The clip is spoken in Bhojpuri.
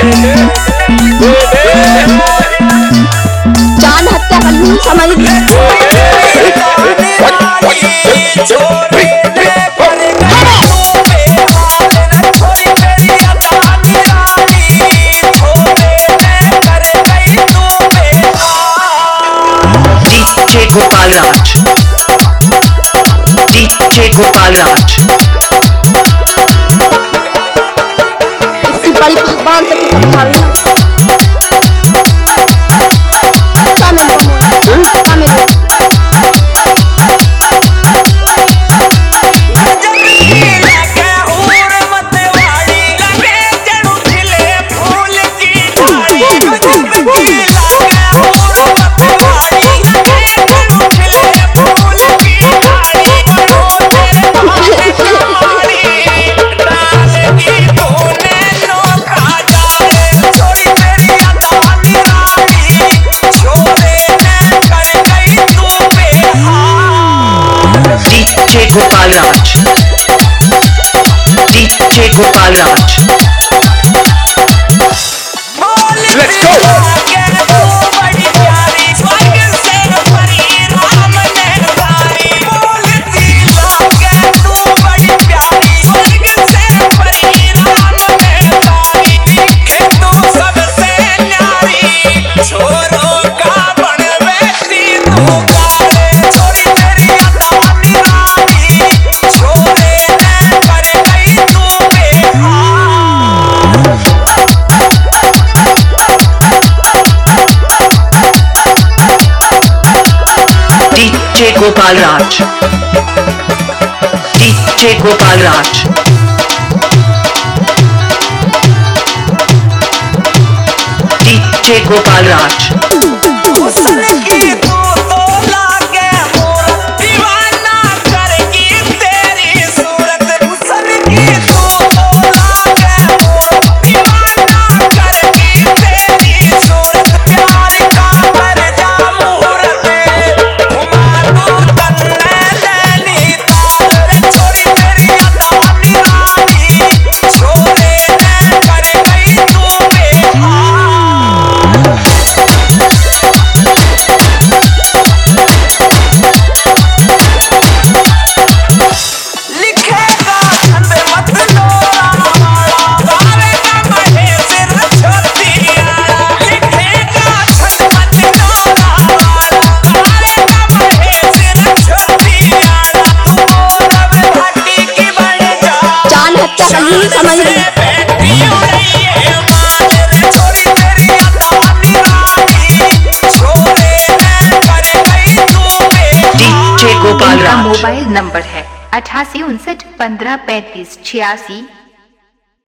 जान हत्या करनी समझ DJ Gopal Raj, DJ Gopal Raj, इसकी बड़ी भगवान से कितना भावी DJ Gopal Raj, DJ Gopal Raj. Let's go! DJ Gopal Raj, DJ Gopal Raj, DJ Gopal Raj. Gopal mobile number है 88 59 15 35 86